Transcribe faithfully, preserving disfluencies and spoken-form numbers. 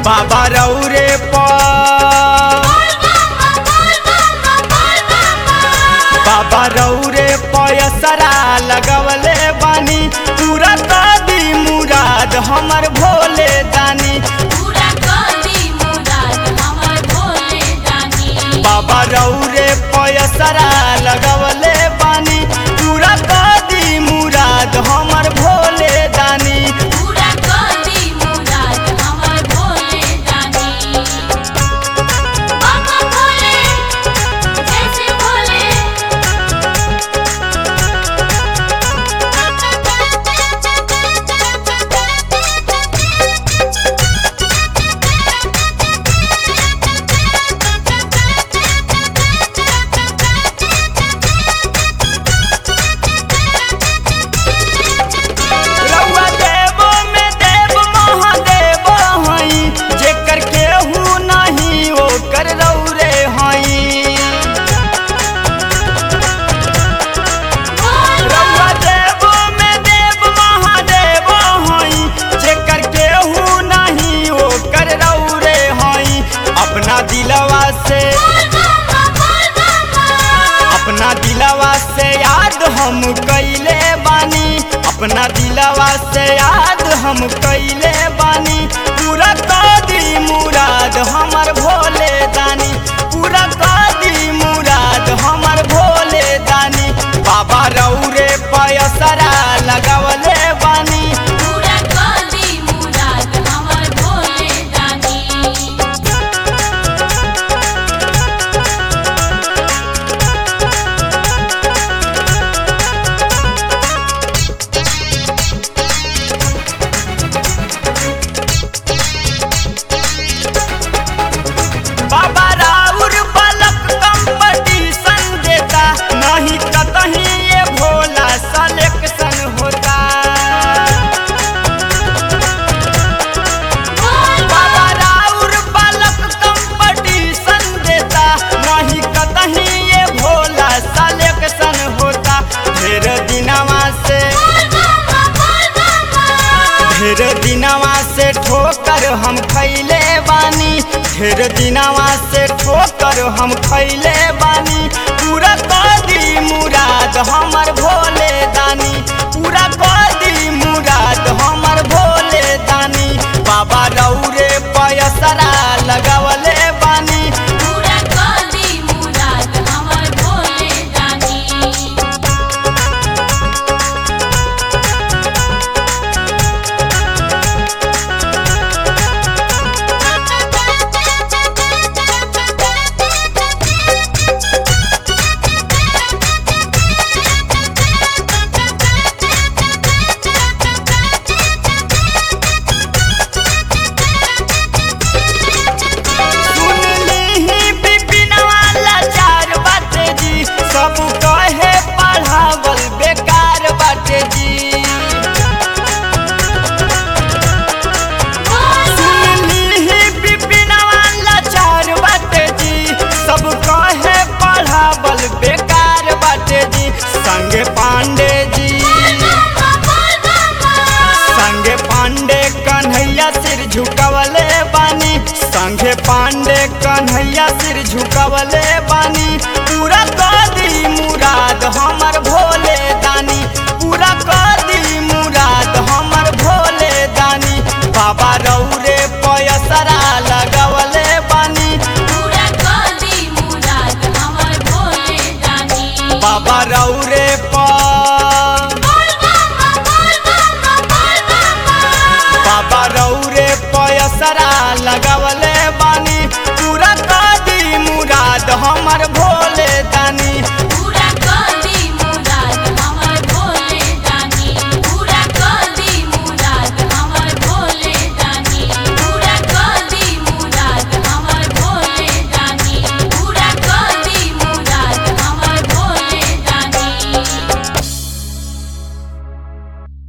बाबा रौरे बाबा रौरे पयसरा लगवले बानी पूरा कदी मुराद हमर भोले दानी पूरा कदी मुराद हमर भोले दानी बाबा रौरे पयसरा लगवले बानी पूरा कदी मुराद हमर भोले दानी पूरा कदी मुराद हमर भोले दानी बाबा भोले जैसे भोले रउआ देवो में देव महादेव हई जेकर केहू नहीं ओकर रौरे हई रउआ देवो में देव महादेव हई जेकर केहू नहीं ओकर रौरे हई अपना दिलवा से अपना दिलवा से याद हम कैले बानी अपना दिलवा से याद हम कैले बानी पूरा कदी मुराद हमर भोले दानी पूरा कदी मुराद हमर भोले दानी बाबा रौरे पयसरा लगवले बानी पूरा कदी मुराद हमर भोले दानी बाबा राउर बालक कंपटीशन देता नहीं कतही ये भोला सलेक्शन होता बाबा राउर बालक कंपटीशन देता नहीं कतही ये भोला सलेक्शन होता ढेर दिनवा से ढेर दिनवा से ठोकर हम खैले बानी ढेर दिनवा से ठोकर हम खैले बानी पूरा कदी मुराद हमर भोले दानी पूरा कदी मुराद हमर भोले दानी बाबा रौरे पयसरा लगवले बानी पूरा कदी मुराद हमर भोले दानी सुन लीही बिपिनवा लाचार बाटे जी सब कहे पढ़ावल बेकार बाटे जी सुन लीही बिपिनवा लाचार बाटे जी सब कहे पढ़ावल बेकार बाटे जी संगे पांडे जी संगे पांडे कन्हैया सिर झुकवले बानी संगे पांडे कन्हैया सिर झुकवले बानी पूरा कदी मुराद हमर भोले दानी पूरा कदी मुराद हमर भोले दानी बाबा रौरे पयसरा लगवले बानी पूरा कदी मुराद हमर भोले दानी बाबा रौरे प बाबा रौरे पयसरा लगवले